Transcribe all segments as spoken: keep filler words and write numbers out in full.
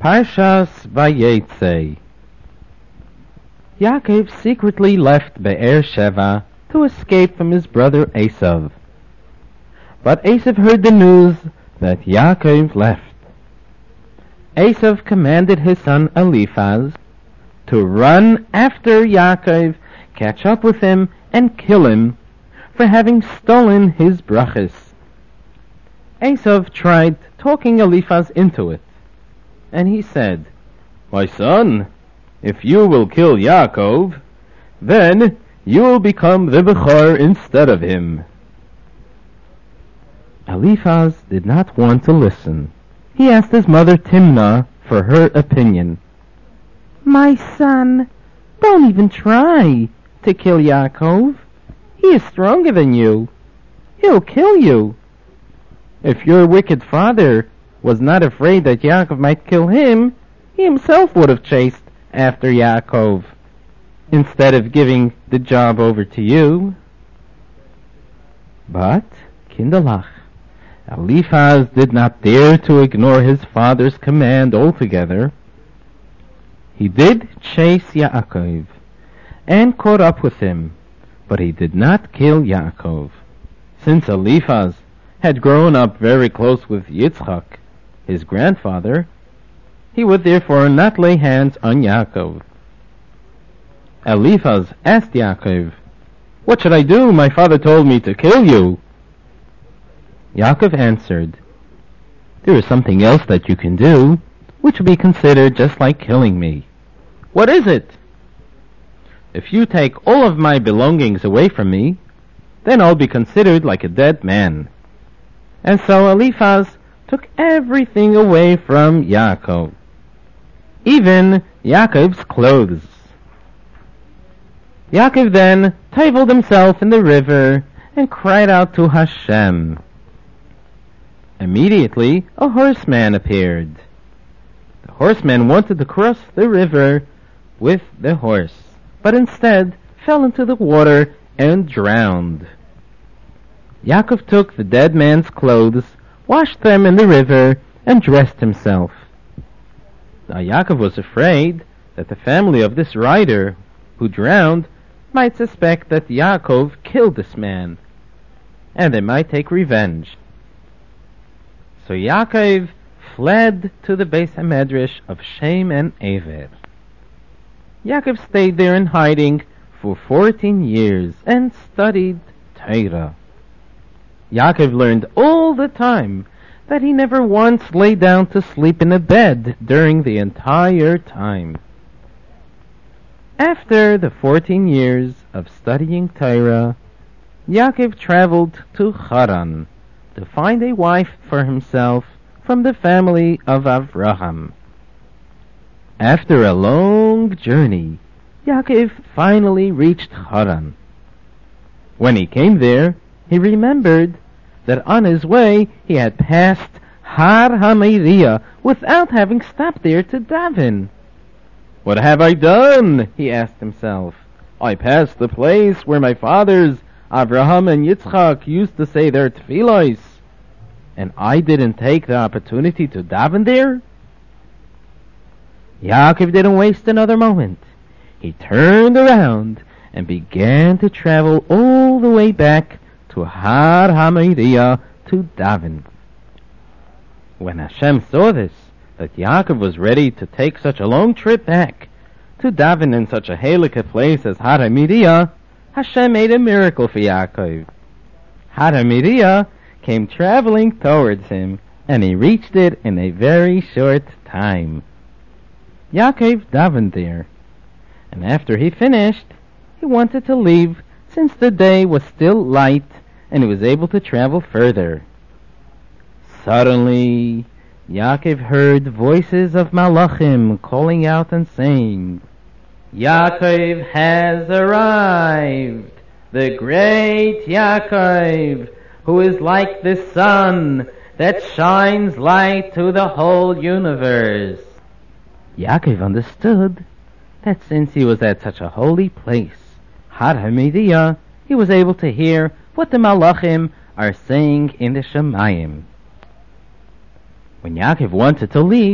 Parshas Vayetze. Yaakov secretly left Be'er Sheva to escape from his brother Esav. But Esav heard the news that Yaakov left. Esav commanded his son Eliphaz to run after Yaakov, catch up with him, and kill him for having stolen his brachas. Esav tried talking Eliphaz into it, and he said, "My son, if you will kill Yaakov, then you will become the Bechor instead of him." Eliphaz did not want to listen. He asked his mother Timnah for her opinion. "My son, don't even try to kill Yaakov. He is stronger than you. He'll kill you. If your wicked father was not afraid that Yaakov might kill him, he himself would have chased after Yaakov instead of giving the job over to you." But, Kindalach, Eliphaz did not dare to ignore his father's command altogether. He did chase Yaakov and caught up with him, but he did not kill Yaakov. Since Eliphaz had grown up very close with Yitzchak, his grandfather, he would therefore not lay hands on Yaakov. Eliphaz asked Yaakov, "What should I do? My father told me to kill you." Yaakov answered, "There is something else that you can do, which will be considered just like killing me." "What is it?" "If you take all of my belongings away from me, then I'll be considered like a dead man." And so Eliphaz took everything away from Yaakov, even Yaakov's clothes. Yaakov then tabled himself in the river and cried out to Hashem. Immediately a horseman appeared. The horseman wanted to cross the river with the horse, but instead fell into the water and drowned. Yaakov took the dead man's clothes, washed them in the river, and dressed himself. Now Yaakov was afraid that the family of this rider who drowned might suspect that Yaakov killed this man, and they might take revenge. So Yaakov fled to the Beis HaMedrash of Shem and Ever. Yaakov stayed there in hiding for fourteen years and studied Torah. Yaakov learned all the time that he never once lay down to sleep in a bed during the entire time. After the fourteen years of studying Torah, Yaakov traveled to Haran to find a wife for himself from the family of Avraham. After a long journey, Yaakov finally reached Haran. When he came there, he remembered that on his way he had passed Har HaMoriah without having stopped there to daven. "What have I done?" he asked himself. "I passed the place where my fathers Avraham and Yitzchak used to say their tefillos, and I didn't take the opportunity to daven there?" Yaakov didn't waste another moment. He turned around and began to travel all the way back to Har HaMoriah to daven. When Hashem saw this, that Yaakov was ready to take such a long trip back to daven in such a halakha place as Har HaMoriah, Hashem made a miracle for Yaakov. Har HaMoriah came traveling towards him, and he reached it in a very short time. Yaakov davened there, and after he finished, he wanted to leave since the day was still light and he was able to travel further. Suddenly, Yaakov heard voices of Malachim calling out and saying, "Yaakov has arrived, the great Yaakov, who is like the sun that shines light to the whole universe." Yaakov understood that since he was at such a holy place, Har HaMoriah, he was able to hear what the Malachim are saying in the Shemayim. When Yaakov wanted to leave,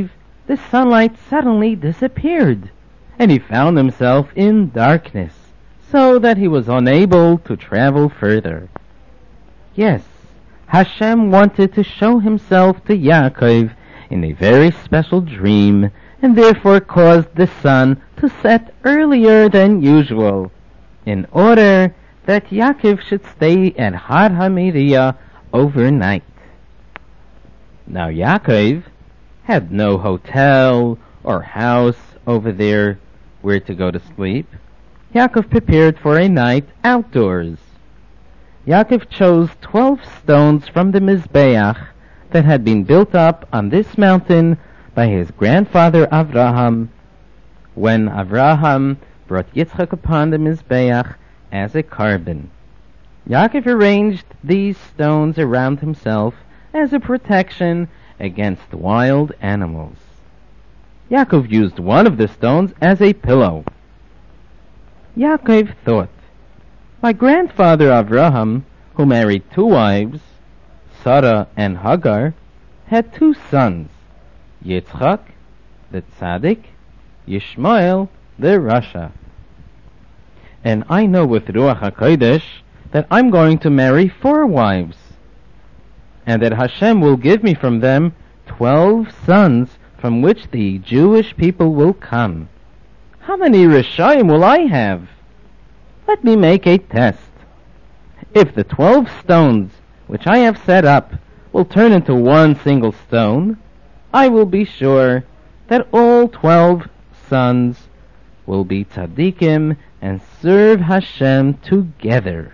the sunlight suddenly disappeared, and he found himself in darkness, so that he was unable to travel further. Yes, Hashem wanted to show himself to Yaakov in a very special dream, and therefore caused the sun to set earlier than usual, in order that Yaakov should stay at Har HaMoriah overnight. Now Yaakov had no hotel or house over there where to go to sleep. Yaakov prepared for a night outdoors. Yaakov chose twelve stones from the Mizbeach that had been built up on this mountain by his grandfather Avraham, when Avraham brought Yitzchak upon the Mizbeach as a carbon. Yaakov arranged these stones around himself as a protection against wild animals. Yaakov used one of the stones as a pillow. Yaakov thought, my grandfather Avraham, who married two wives, Sarah and Hagar, had two sons, Yitzchak, the tzaddik, Yishmael, the rasha. And I know with Ruach HaKodesh that I'm going to marry four wives, and that Hashem will give me from them twelve sons from which the Jewish people will come. How many Rishayim will I have? Let me make a test. If the twelve stones which I have set up will turn into one single stone, I will be sure that all twelve sons will be tzaddikim and serve Hashem together.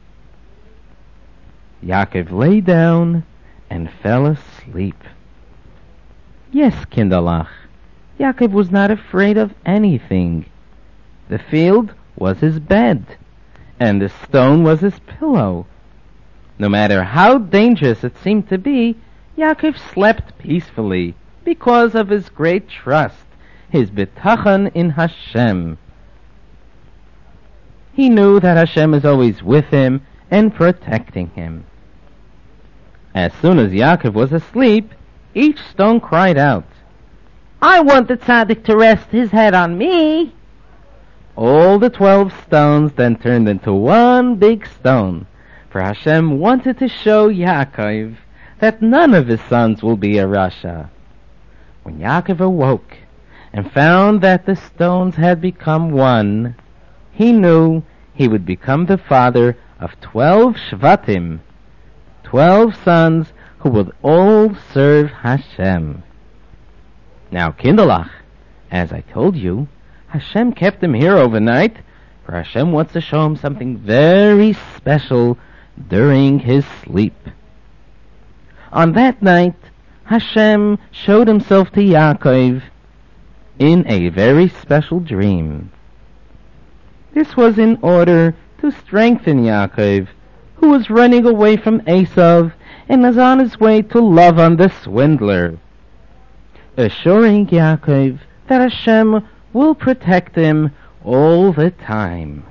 Yaakov lay down and fell asleep. Yes, Kindalach, Yaakov was not afraid of anything. The field was his bed, and the stone was his pillow. No matter how dangerous it seemed to be, Yaakov slept peacefully because of his great trust, his bitachon in Hashem. He knew that Hashem is always with him and protecting him. As soon as Yaakov was asleep, each stone cried out, I want the tzaddik to rest his head on me. All the twelve stones then turned into one big stone, for Hashem wanted to show Yaakov that none of his sons will be a rasha. When Yaakov awoke and found that the stones had become one, he knew he would become the father of twelve shvatim, twelve sons who would all serve Hashem. Now, Kindalach, as I told you, Hashem kept him here overnight, for Hashem wants to show him something very special during his sleep. On that night, Hashem showed himself to Yaakov in a very special dream. This was in order to strengthen Yaakov, who was running away from Esav and was on his way to Lavan the swindler, assuring Yaakov that Hashem will protect him all the time.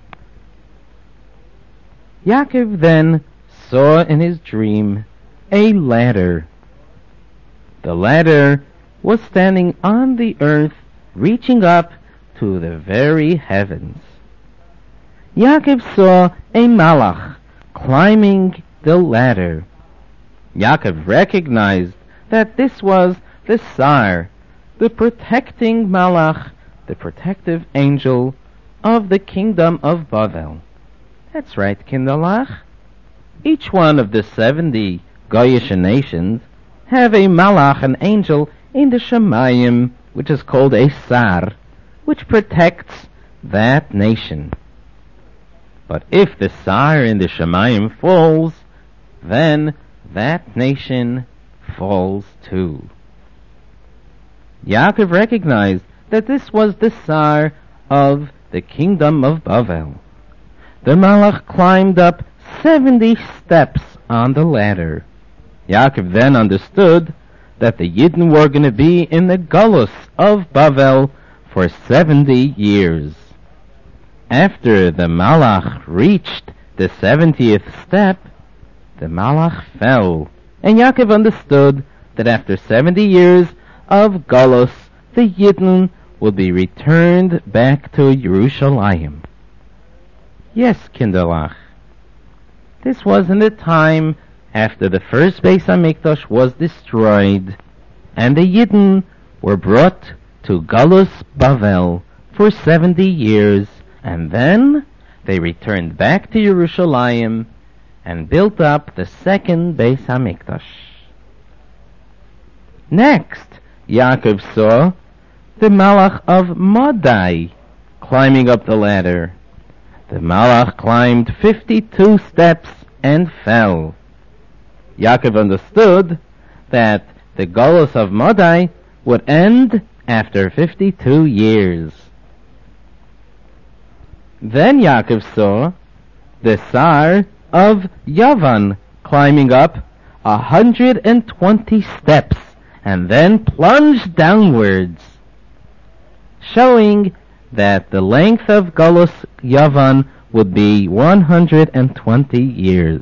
Yaakov then saw in his dream a ladder. The ladder was standing on the earth, reaching up to the very heavens. Yaakov saw a malach climbing the ladder. Yaakov recognized that this was the Sar, the protecting malach, the protective angel of the kingdom of Bavel. That's right, Kindalach. Each one of the seventy Goyish nations have a malach, an angel, in the Shemayim, which is called a Sar, which protects that nation. But if the Sar in the Shemayim falls, then that nation falls too. Yaakov recognized that this was the Sar of the kingdom of Bavel. The malach climbed up seventy steps on the ladder. Yaakov then understood that the Yidden were going to be in the Galus of Bavel for seventy years. After the malach reached the seventieth step, the malach fell, and Yaakov understood that after seventy years of Galus, the Yidden would be returned back to Yerushalayim. Yes, Kinderlach. This was in the time after the first Beis HaMikdash was destroyed, and the Yidden were brought to Galus Bavel for seventy years, and then they returned back to Yerushalayim and built up the second Beis HaMikdash. Next, Yaakov saw the Malach of Madai climbing up the ladder. The Malach climbed fifty-two steps and fell. Yaakov understood that the Galus of Madai would end after fifty-two years. Then Yaakov saw the Sar of Yavan climbing up a hundred and twenty steps and then plunged downwards, showing that the length of Galus Yavan would be one hundred and twenty years.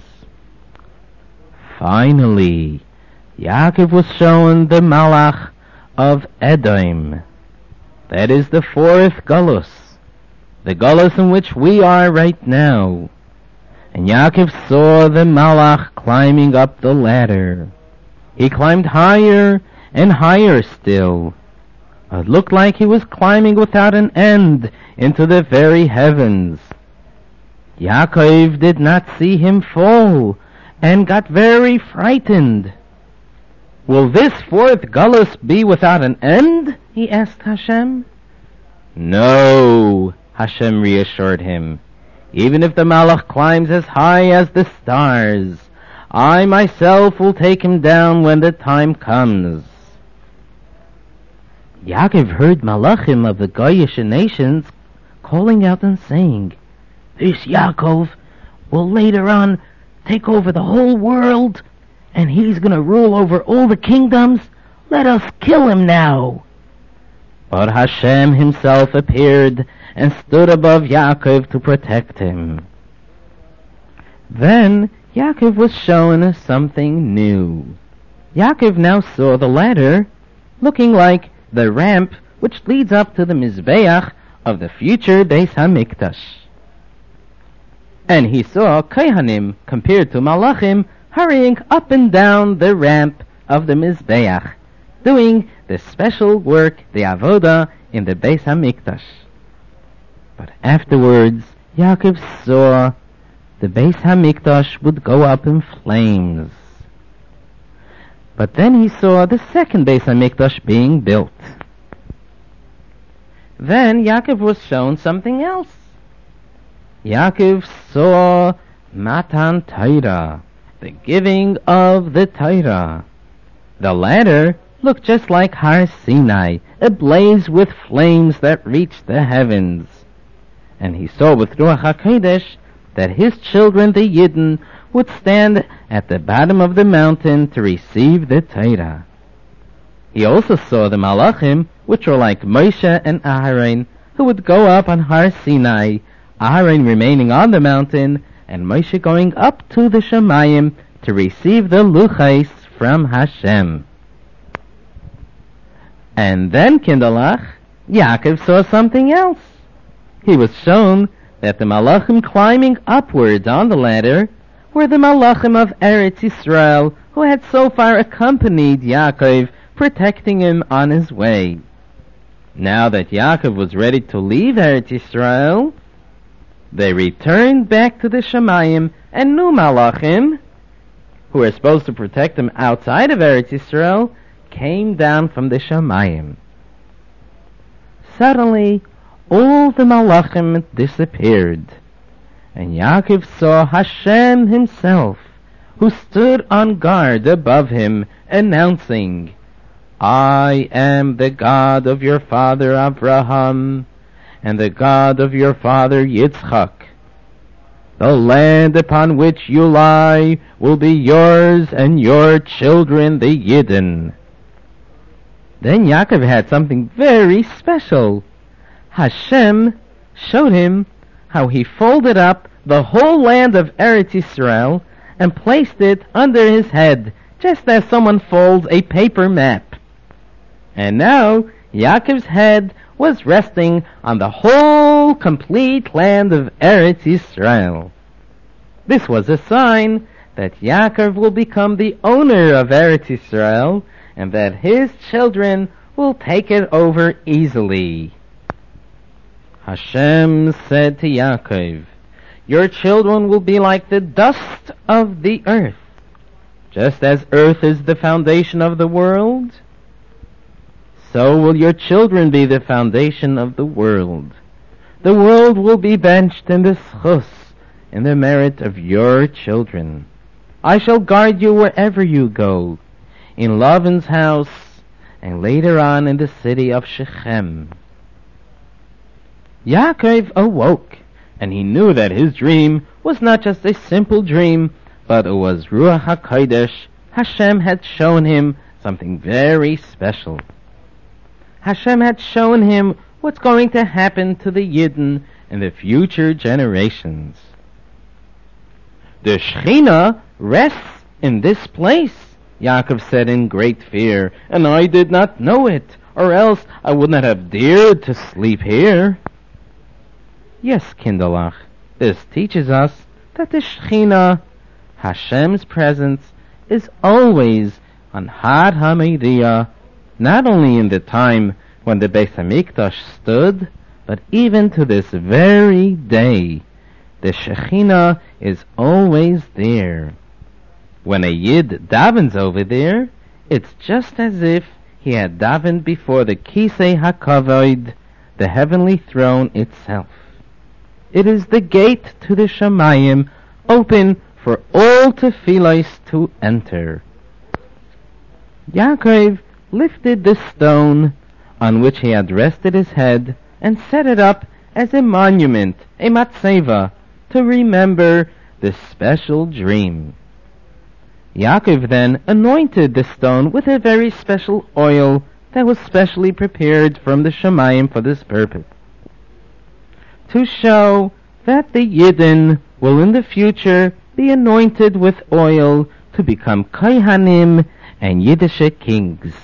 Finally, Yaakov was shown the Malach of Edom. That is the fourth Galus, the Galus in which we are right now. And Yaakov saw the Malach climbing up the ladder. He climbed higher and higher still. It looked like he was climbing without an end into the very heavens. Yaakov did not see him fall and got very frightened. Will this fourth Galus be without an end? He asked Hashem. No, Hashem reassured him. Even if the Malach climbs as high as the stars, I myself will take him down when the time comes. Yaakov heard Malachim of the Goyish nations calling out and saying, This Yaakov will later on take over the whole world, and he's going to rule over all the kingdoms. Let us kill him now. But Hashem himself appeared and stood above Yaakov to protect him. Then Yaakov was shown something new. Yaakov now saw the ladder looking like the ramp which leads up to the Mizbeach of the future Beis HaMikdash. And he saw Kohanim, compared to Malachim, hurrying up and down the ramp of the Mizbeach, doing the special work, the Avodah, in the Beis HaMikdash. But afterwards, Yaakov saw the Beis HaMikdash would go up in flames. But then he saw the second Beis HaMikdash being built. Then Yaakov was shown something else. Yaakov saw Matan Torah, the giving of the Torah. The ladder looked just like Har Sinai, ablaze with flames that reached the heavens. And he saw with Ruach HaKodesh that his children, the Yidden, would stand at the bottom of the mountain to receive the Torah. He also saw the Malachim, which were like Moshe and Aharon, who would go up on Har Sinai, Aharon remaining on the mountain, and Moshe going up to the Shemayim to receive the Luchais from Hashem. And then, Kinderlach, Yaakov saw something else. He was shown that the Malachim climbing upwards on the ladder were the Malachim of Eretz Yisrael, who had so far accompanied Yaakov, protecting him on his way. Now that Yaakov was ready to leave Eretz Yisrael, they returned back to the Shemayim, and new Malachim, who were supposed to protect him outside of Eretz Yisrael, came down from the Shemayim. Suddenly, all the Malachim disappeared, and Yaakov saw Hashem himself, who stood on guard above him, announcing, I am the God of your father Abraham, and the God of your father Yitzchak. The land upon which you lie will be yours and your children the Yidden. Then Yaakov had something very special. Hashem showed him how he folded up the whole land of Eretz Yisrael and placed it under his head, just as someone folds a paper map. And now Yaakov's head was resting on the whole complete land of Eretz Yisrael. This was a sign that Yaakov will become the owner of Eretz Yisrael and that his children will take it over easily. Hashem said to Yaakov, "Your children will be like the dust of the earth. Just as earth is the foundation of the world, so will your children be the foundation of the world. The world will be benched in the schus, in the merit of your children. I shall guard you wherever you go, in Lavan's house, and later on in the city of Shechem." Yaakov awoke, and he knew that his dream was not just a simple dream, but it was Ruach HaKodesh. Hashem had shown him something very special. Hashem had shown him what's going to happen to the Yidden in the future generations. "The Shekhinah rests in this place," Yaakov said in great fear, "and I did not know it, or else I would not have dared to sleep here." Yes, Kinderlach, this teaches us that the Shekhinah, Hashem's presence, is always on Har HaMoriah, not only in the time when the Beis HaMikdash stood, but even to this very day. The Shekhinah is always there. When a Yid davens over there, it's just as if he had davened before the Kisei HaKavod, the heavenly throne itself. It is the gate to the Shamayim, open for all tefillos to enter. Yaakov lifted the stone on which he had rested his head and set it up as a monument, a matzeva, to remember this special dream. Yaakov then anointed the stone with a very special oil that was specially prepared from the Shamayim for this purpose, to show that the Yidden will in the future be anointed with oil to become Kohanim and Yiddish kings.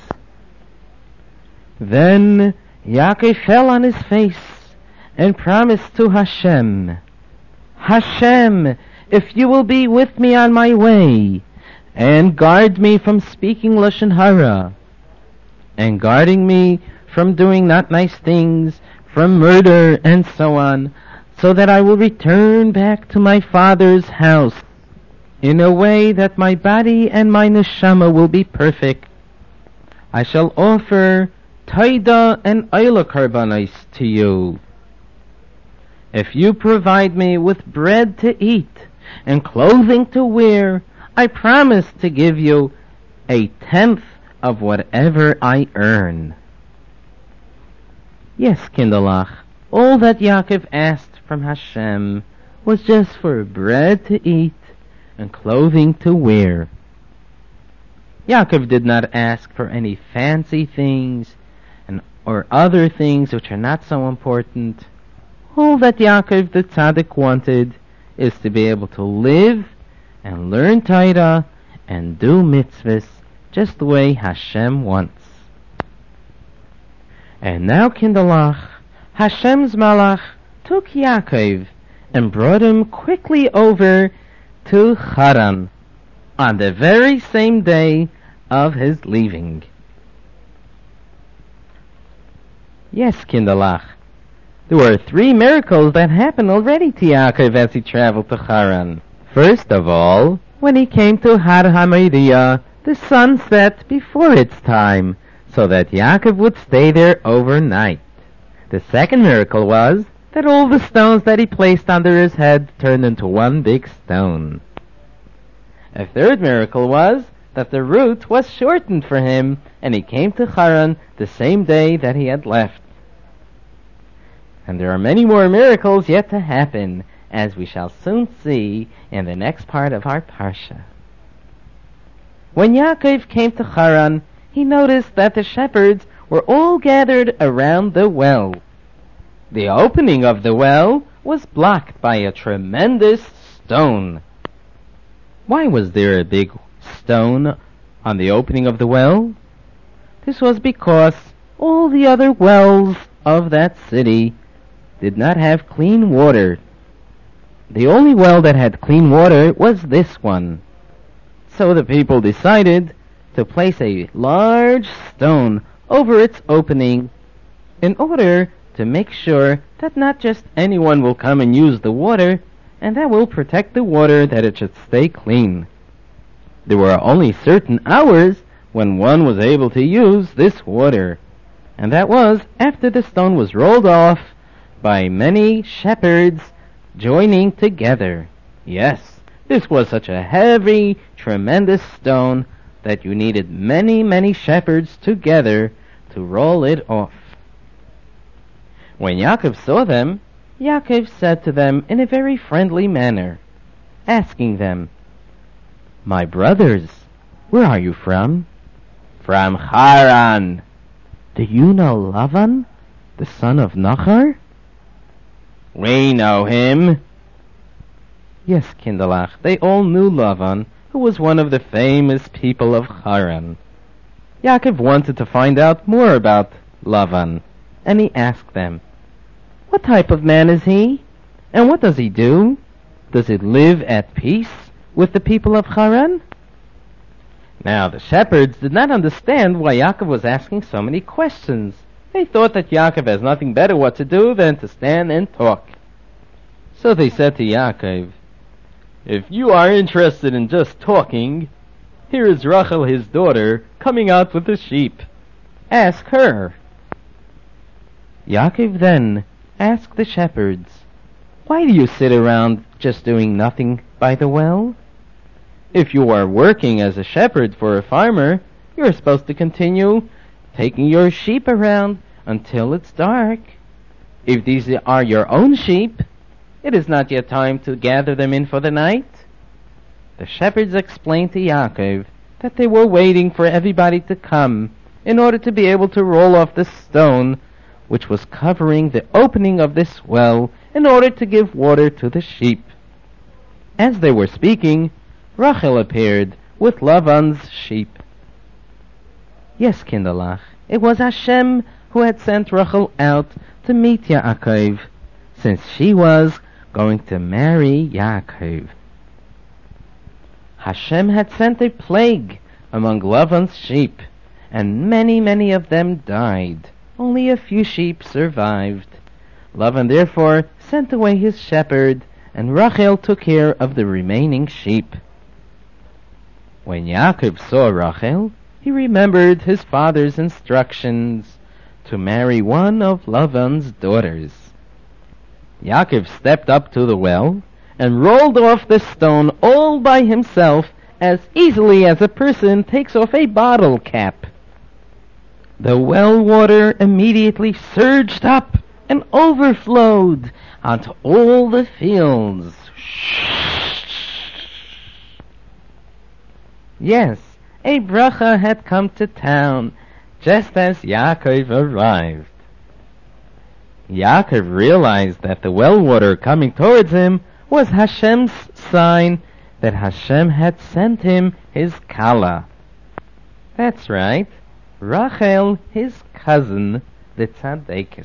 Then Yaakov fell on his face and promised to Hashem, "Hashem, if you will be with me on my way, and guard me from speaking Lashon Hara, and guarding me from doing not nice things, from murder and so on, so that I will return back to my father's house in a way that my body and my neshama will be perfect. I shall offer Taida and Eila Karbanos to you. If you provide me with bread to eat and clothing to wear, I promise to give you a tenth of whatever I earn." Yes, Kinderlach, all that Yaakov asked from Hashem was just for bread to eat and clothing to wear. Yaakov did not ask for any fancy things and or other things which are not so important. All that Yaakov the Tzaddik wanted is to be able to live and learn Torah and do mitzvahs just the way Hashem wants. And now, Kinderlach, Hashem's Malach took Yaakov and brought him quickly over to Haran on the very same day of his leaving. Yes, Kinderlach, there were three miracles that happened already to Yaakov as he traveled to Haran. First of all, when he came to Har HaMoriah, the sun set before its time, so that Yaakov would stay there overnight. The second miracle was that all the stones that he placed under his head turned into one big stone. A third miracle was that the route was shortened for him, and he came to Haran the same day that he had left. And there are many more miracles yet to happen, as we shall soon see in the next part of our parsha. When Yaakov came to Haran, he noticed that the shepherds were all gathered around the well. The opening of the well was blocked by a tremendous stone. Why was there a big stone on the opening of the well? This was because all the other wells of that city did not have clean water. The only well that had clean water was this one. So the people decided to place a large stone over its opening in order to make sure that not just anyone will come and use the water, and that will protect the water that it should stay clean. There were only certain hours when one was able to use this water, and that was after the stone was rolled off by many shepherds joining together. Yes, this was such a heavy, tremendous stone that you needed many, many shepherds together to roll it off. When Yaakov saw them, Yaakov said to them in a very friendly manner, asking them, "My brothers, where are you from?" "From Haran." "Do you know Lavan, the son of Nachor?" "We know him." Yes, Kinderlach, they all knew Lavan, who was one of the famous people of Haran. Yaakov wanted to find out more about Lavan, and he asked them, "What type of man is he? And what does he do? Does he live at peace with the people of Haran?" Now the shepherds did not understand why Yaakov was asking so many questions. They thought that Yaakov has nothing better what to do than to stand and talk. So they said to Yaakov, "If you are interested in just talking, here is Rachel, his daughter, coming out with the sheep. Ask her." Yaakov then asked the shepherds, "Why do you sit around just doing nothing by the well? If you are working as a shepherd for a farmer, you are supposed to continue taking your sheep around until it's dark. If these are your own sheep, it is not yet time to gather them in for the night." The shepherds explained to Yaakov that they were waiting for everybody to come in order to be able to roll off the stone which was covering the opening of this well in order to give water to the sheep. As they were speaking, Rachel appeared with Lavan's sheep. Yes, Kinderlach, it was Hashem who had sent Rachel out to meet Yaakov, since she was going to marry Yaakov. Hashem had sent a plague among Lavan's sheep, and many, many of them died. Only a few sheep survived. Lavan therefore sent away his shepherd, and Rachel took care of the remaining sheep. When Yaakov saw Rachel, he remembered his father's instructions to marry one of Lavan's daughters. Yaakov stepped up to the well and rolled off the stone all by himself as easily as a person takes off a bottle cap. The well water immediately surged up and overflowed onto all the fields. Yes, a bracha had come to town just as Yaakov arrived. Yaakov realized that the well water coming towards him was Hashem's sign that Hashem had sent him his Kala. That's right, Rachel, his cousin, the Tzaddikus.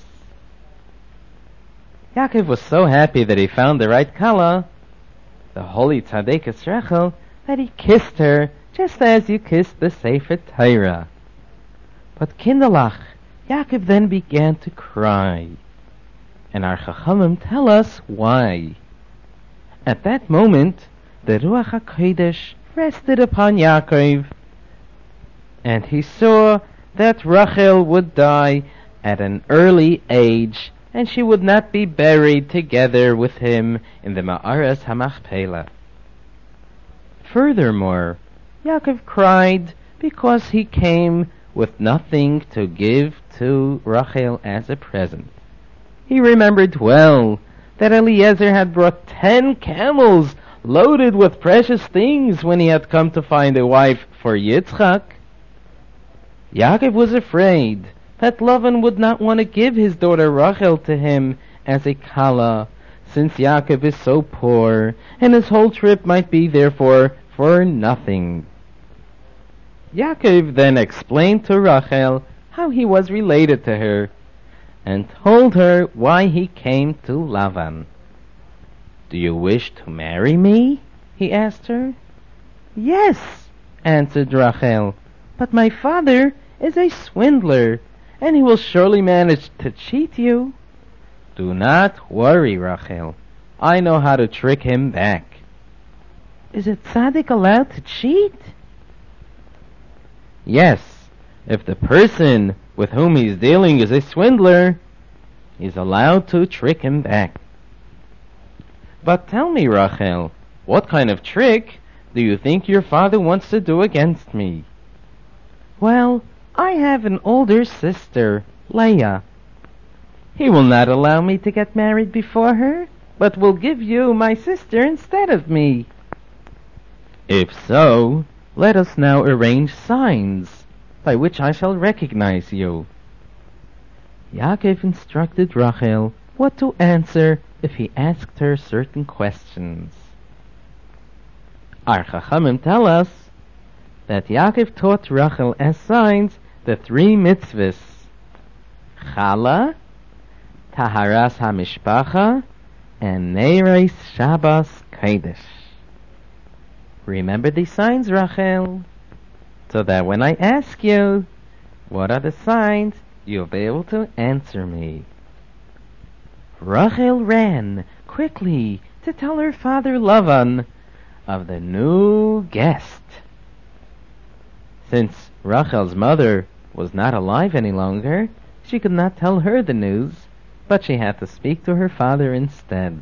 Yaakov was so happy that he found the right Kala, the holy Tzaddikus Rachel, that he kissed her just as you kiss the Sefer Torah. But Kinderlach, Yaakov then began to cry, and our Chachamim tell us why. At that moment, the Ruach HaKodesh rested upon Yaakov, and he saw that Rachel would die at an early age, and she would not be buried together with him in the Ma'aras HaMachpelah. Furthermore, Yaakov cried because he came with nothing to give to Rachel as a present. He remembered well that Eliezer had brought ten camels loaded with precious things when he had come to find a wife for Yitzchak. Yaakov was afraid that Lavan would not want to give his daughter Rachel to him as a Kala, since Yaakov is so poor, and his whole trip might be therefore for nothing. Yaakov then explained to Rachel how he was related to her, and told her why he came to Lavan. "Do you wish to marry me?" he asked her. "Yes," answered Rachel, "but my father is a swindler, and he will surely manage to cheat you." "Do not worry, Rachel. I know how to trick him back." "Is a tzaddik allowed to cheat?" "Yes, if the person with whom he's dealing is a swindler, he's allowed to trick him back." "But tell me, Rachel, what kind of trick do you think your father wants to do against me?" "Well, I have an older sister, Leah. He will not allow me to get married before her, but will give you my sister instead of me." "If so, let us now arrange signs by which I shall recognize you." Yaakov instructed Rachel what to answer if he asked her certain questions. Our Chachamim tell us that Yaakov taught Rachel as signs the three mitzvahs: Chala, Taharas HaMishpacha, and Neiros Shabbos Kodesh. Remember these signs, Rachel, so that when I ask you, what are the signs, you'll be able to answer me. Rachel ran quickly to tell her father Lavan of the new guest. Since Rachel's mother was not alive any longer, she could not tell her the news, but she had to speak to her father instead.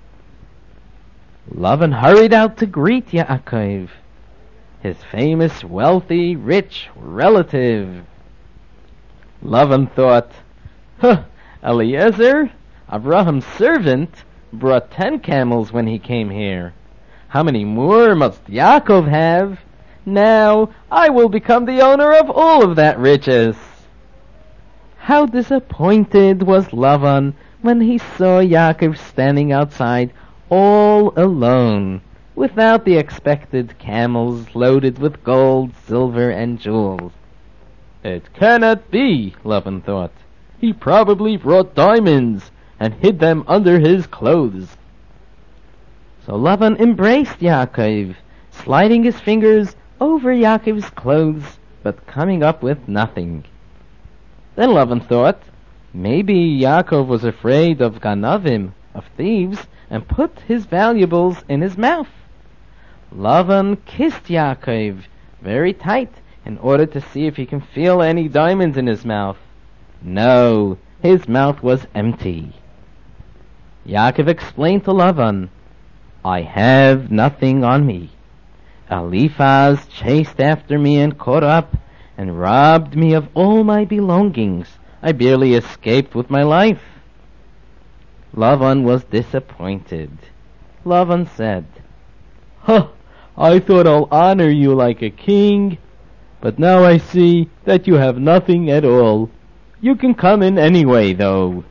Lavan hurried out to greet Yaakov, his famous, wealthy, rich relative. Lavan thought, huh, Eliezer, Abraham's servant, brought ten camels when he came here. How many more must Yaakov have? Now I will become the owner of all of that riches. How disappointed was Lavan when he saw Yaakov standing outside all alone, without the expected camels loaded with gold, silver, and jewels. It cannot be, Lavan thought. He probably brought diamonds and hid them under his clothes. So Lavan embraced Yaakov, sliding his fingers over Yaakov's clothes, but coming up with nothing. Then Lavan thought, maybe Yaakov was afraid of ganavim, of thieves, and put his valuables in his mouth. Lavan kissed Yaakov very tight in order to see if he can feel any diamonds in his mouth. No, his mouth was empty. Yaakov explained to Lavan, I have nothing on me. Eliphaz chased after me and caught up and robbed me of all my belongings. I barely escaped with my life. Lavan was disappointed. Lavan said, Huh, I thought I'll honor you like a king, but now I see that you have nothing at all. You can come in anyway, though.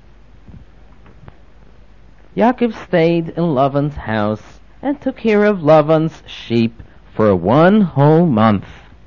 Yaakov stayed in Lavan's house and took care of Lavan's sheep for one whole month.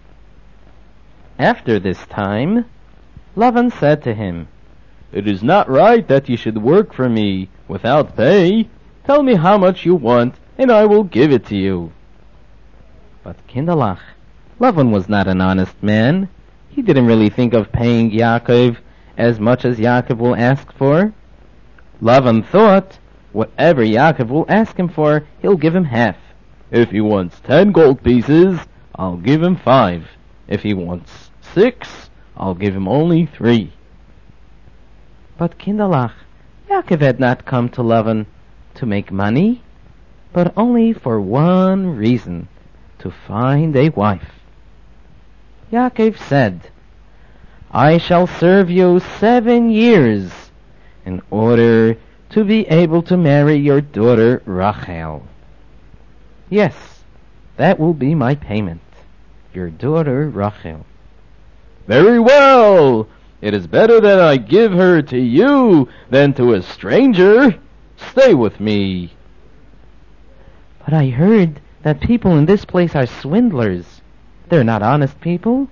After this time, Lavan said to him, It is not right that you should work for me without pay. Tell me how much you want, and I will give it to you. But Kindalach, Lavan was not an honest man. He didn't really think of paying Yaakov as much as Yaakov will ask for. Lavan thought, whatever Yaakov will ask him for, he'll give him half. If he wants ten gold pieces, I'll give him five. If he wants six, I'll give him only three. But Kindalach, Yaakov had not come to Lavan to make money, but only for one reason, to find a wife. Yaakov said, I shall serve you seven years in order to be able to marry your daughter Rachel. Yes, that will be my payment, your daughter Rachel. Very well. It is better that I give her to you than to a stranger. Stay with me. But I heard that people in this place are swindlers. They're not honest people.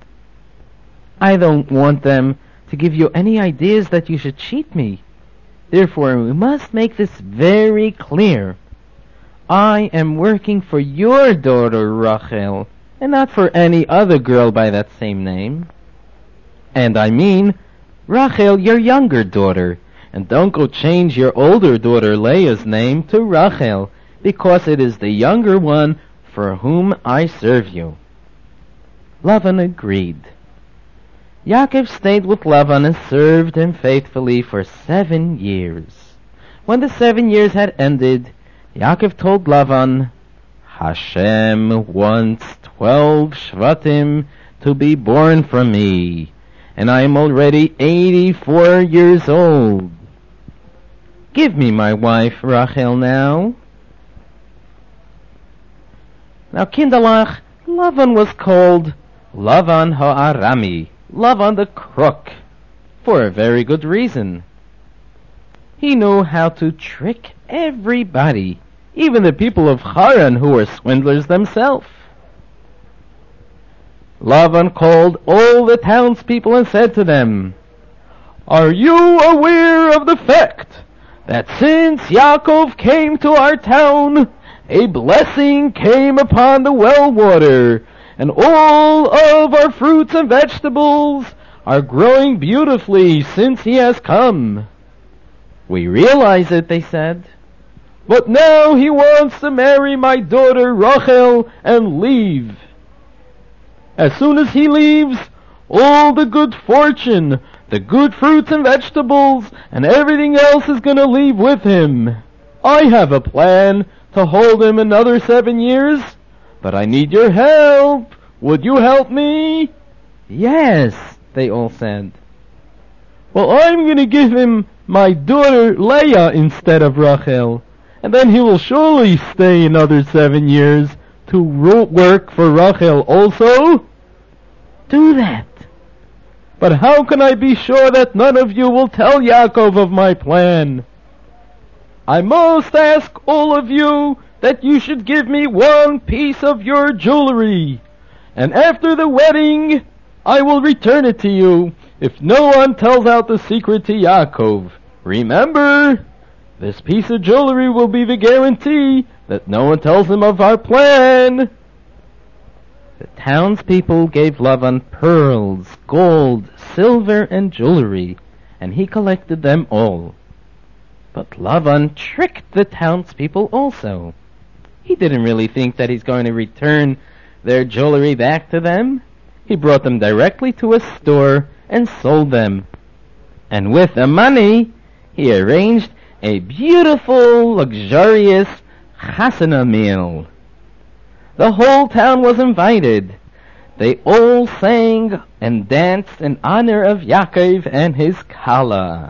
I don't want them to give you any ideas that you should cheat me. Therefore, we must make this very clear. I am working for your daughter, Rachel, and not for any other girl by that same name. And I mean, Rachel, your younger daughter, and don't go change your older daughter Leah's name to Rachel, because it is the younger one for whom I serve you. Lavan agreed. Yaakov stayed with Lavan and served him faithfully for seven years. When the seven years had ended, Yaakov told Lavan, Hashem wants twelve Shvatim to be born from me, and I am already eighty-four years old. Give me my wife Rachel now. Now Kindalach, Lavan was called Lavan ha'arami, Lavan the crook, for a very good reason. He knew how to trick everybody, even the people of Haran who were swindlers themselves. Lavan called all the townspeople and said to them, Are you aware of the fact that since Yaakov came to our town, a blessing came upon the well water, and all of our fruits and vegetables are growing beautifully since he has come? We realize it, they said. But now he wants to marry my daughter Rachel and leave. As soon as he leaves, all the good fortune, the good fruits and vegetables, and everything else is going to leave with him. I have a plan to hold him another seven years, but I need your help. Would you help me? Yes, they all said. Well, I'm going to give him my daughter Leah instead of Rachel, and then he will surely stay another seven years to work for Rachel also. Do that. But how can I be sure that none of you will tell Yaakov of my plan? I must ask all of you that you should give me one piece of your jewelry, and after the wedding I will return it to you if no one tells out the secret to Yaakov. Remember, this piece of jewelry will be the guarantee that no one tells him of our plan. The townspeople gave Lavan pearls, gold, silver, and jewelry, and he collected them all. But Lavan tricked the townspeople also. He didn't really think that he's going to return their jewelry back to them. He brought them directly to a store and sold them. And with the money, he arranged a beautiful, luxurious chasana meal. The whole town was invited. They all sang and danced in honor of Yaakov and his Kala.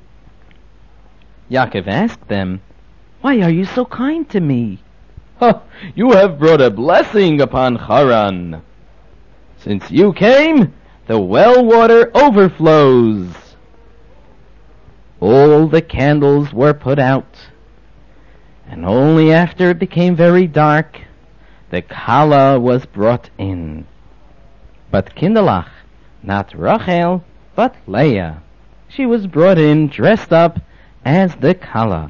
Yaakov asked them, Why are you so kind to me? Huh, you have brought a blessing upon Haran. Since you came, the well water overflows. All the candles were put out, and only after it became very dark, the Kala was brought in. But Kindalach, not Rachel, but Leah. She was brought in dressed up as the Kala.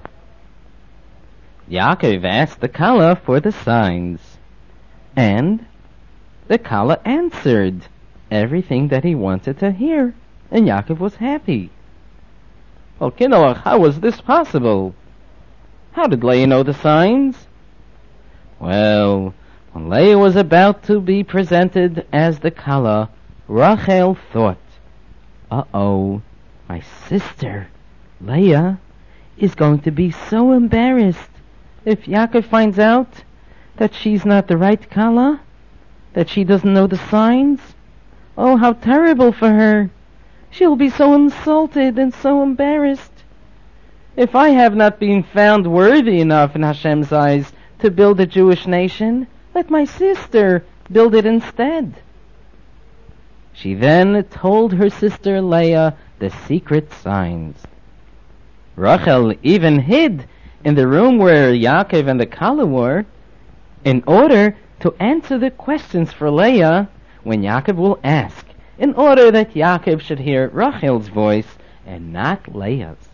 Yaakov asked the Kala for the signs, and the Kala answered everything that he wanted to hear, and Yaakov was happy. Well, Kindalach, how was this possible? How did Leah know the signs? Well, when Leah was about to be presented as the Kala, Rachel thought, Uh-oh, my sister, Leah, is going to be so embarrassed if Yaakov finds out that she's not the right Kala, that she doesn't know the signs. Oh, how terrible for her. She'll be so insulted and so embarrassed. If I have not been found worthy enough in Hashem's eyes to build a Jewish nation, let my sister build it instead. She then told her sister Leah the secret signs. Rachel even hid in the room where Yaakov and the Kala were, in order to answer the questions for Leah when Yaakov will ask, in order that Yaakov should hear Rachel's voice and not Leah's.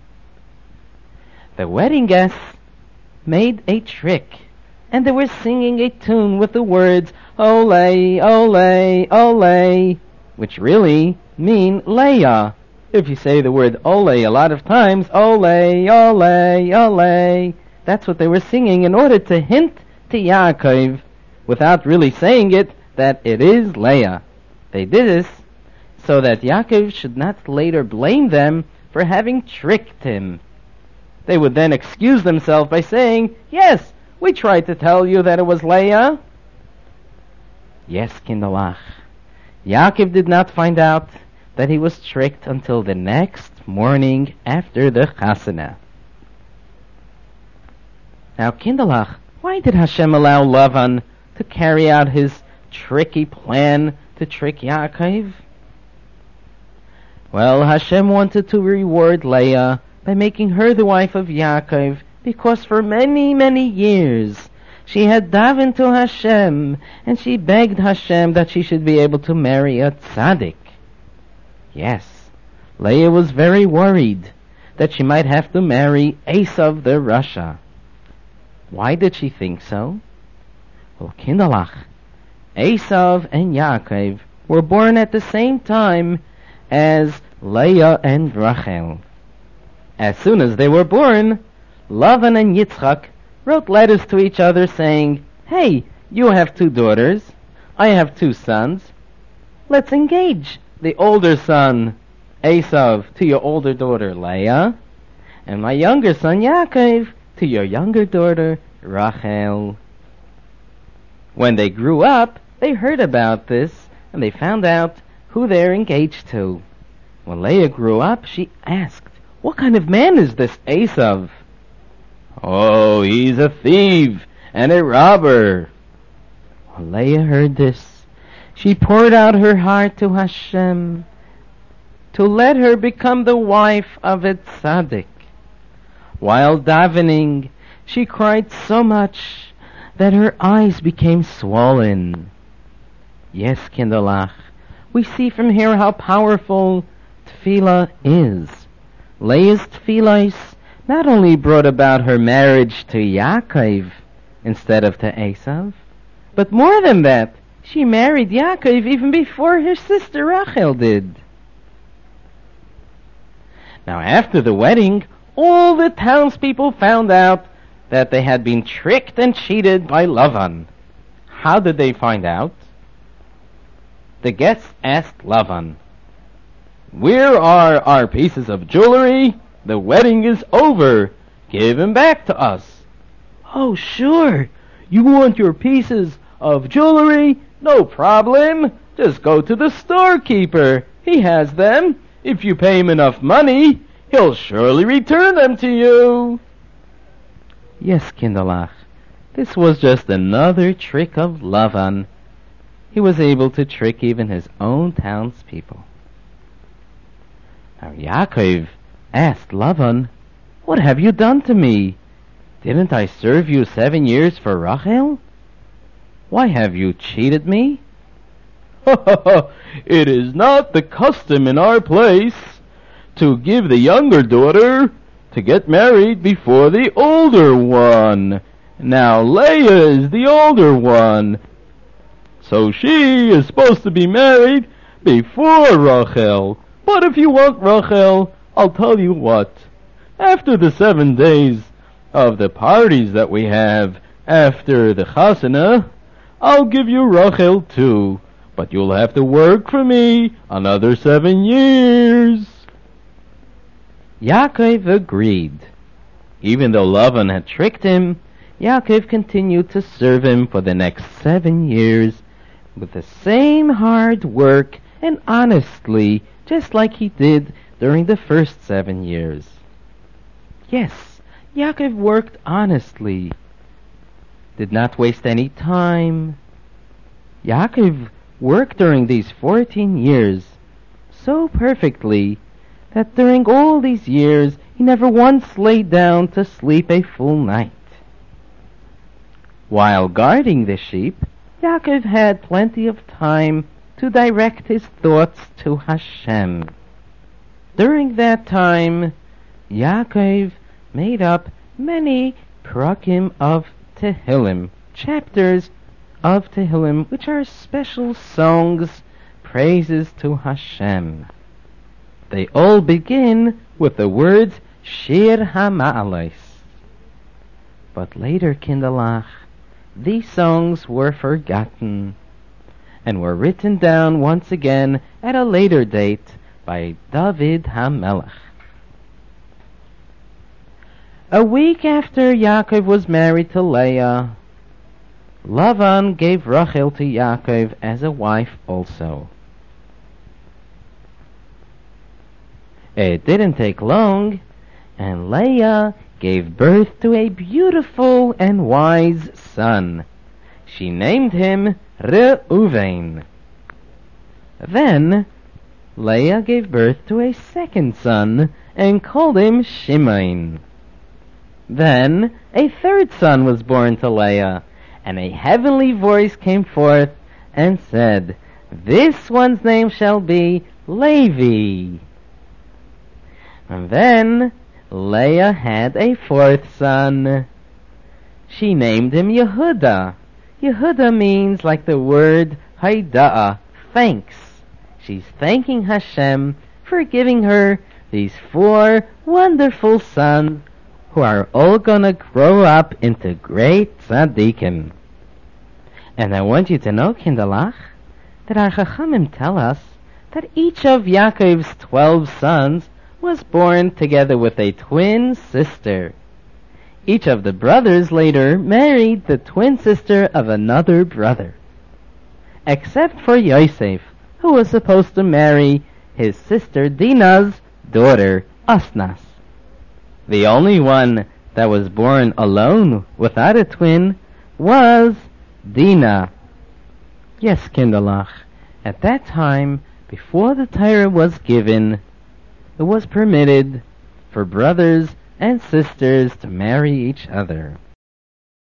The wedding guests made a trick, and they were singing a tune with the words Ole, Ole, Ole, which really mean Leah. If you say the word Ole a lot of times, Ole, Ole, Ole, that's what they were singing in order to hint to Yaakov, without really saying it, that it is Leah. They did this so that Yaakov should not later blame them for having tricked him. They would then excuse themselves by saying, yes, we tried to tell you that it was Leah. Yes, Kinderlach. Yaakov did not find out that he was tricked until the next morning after the Chasana. Now, Kinderlach, why did Hashem allow Lavan to carry out his tricky plan to trick Yaakov? Well, Hashem wanted to reward Leah by making her the wife of Yaakov, because for many, many years she had davened to Hashem, and she begged Hashem that she should be able to marry a tzaddik. Yes, Leah was very worried that she might have to marry Esav the Rasha. Why did she think so? Well, Kinderlach, Esav and Yaakov were born at the same time as Leah and Rachel. As soon as they were born, Lavan and Yitzchak wrote letters to each other saying, hey, you have two daughters, I have two sons, let's engage the older son, Esav, to your older daughter, Leah, and my younger son, Yaakov, to your younger daughter, Rachel. When they grew up, they heard about this, and they found out who they're engaged to. When Leah grew up, she asked, what kind of man is this Esav? Oh, he's a thief and a robber. When Leah heard this, she poured out her heart to Hashem to let her become the wife of a tzaddik. While davening, she cried so much that her eyes became swollen. Yes, Kinderlach, we see from here how powerful tefillah is. Leah's tefillah not only brought about her marriage to Yaakov instead of to Esav, but more than that, she married Yaakov even before her sister Rachel did. Now, after the wedding, all the townspeople found out that they had been tricked and cheated by Lavan. How did they find out? The guests asked Lavan, where are our pieces of jewelry? The wedding is over. Give them back to us. Oh, sure. You want your pieces of jewelry? No problem. Just go to the storekeeper. He has them. If you pay him enough money, he'll surely return them to you. Yes, Kinderlach, this was just another trick of Lavan. He was able to trick even his own townspeople. Now Yaakov asked Lavan, what have you done to me? Didn't I serve you seven years for Rachel? Why have you cheated me? It is not the custom in our place to give the younger daughter to get married before the older one. Now Leah is the older one, so she is supposed to be married before Rachel. But if you want Rachel, I'll tell you what. After the seven days of the parties that we have after the Chasana, I'll give you Rachel too. But you'll have to work for me another seven years. Yaakov agreed. Even though Lavan had tricked him, Yaakov continued to serve him for the next seven years with the same hard work and honestly, just like he did during the first seven years. Yes, Yaakov worked honestly, did not waste any time. Yaakov worked during these fourteen years so perfectly that during all these years he never once laid down to sleep a full night. While guarding the sheep, Yaakov had plenty of time to direct his thoughts to Hashem. During that time, Yaakov made up many prakim of Tehillim, chapters of Tehillim, which are special songs, praises to Hashem. They all begin with the words Shir HaMa'alos. But later, Kinderlach, these songs were forgotten and were written down once again at a later date by David HaMelech. A week after Yaakov was married to Leah, Lavan gave Rachel to Yaakov as a wife also. It didn't take long, and Leah gave birth to a beautiful and wise son. She named him Reuven. Then Leah gave birth to a second son and called him Shimon. Then a third son was born to Leah, and a heavenly voice came forth and said, "This one's name shall be Levi." And then Leah had a fourth son. She named him Yehuda. Yehuda means like the word Haida'ah, thanks. She's thanking Hashem for giving her these four wonderful sons who are all gonna grow up into great tzaddikim. And I want you to know, Kinderlach, that our Chachamim tell us that each of Yaakov's twelve sons was born together with a twin sister. Each of the brothers later married the twin sister of another brother, except for Yosef, who was supposed to marry his sister Dinah's daughter, Asnas. The only one that was born alone without a twin was Dinah. Yes, Kinderlach, at that time, before the Torah was given, it was permitted for brothers and sisters to marry each other.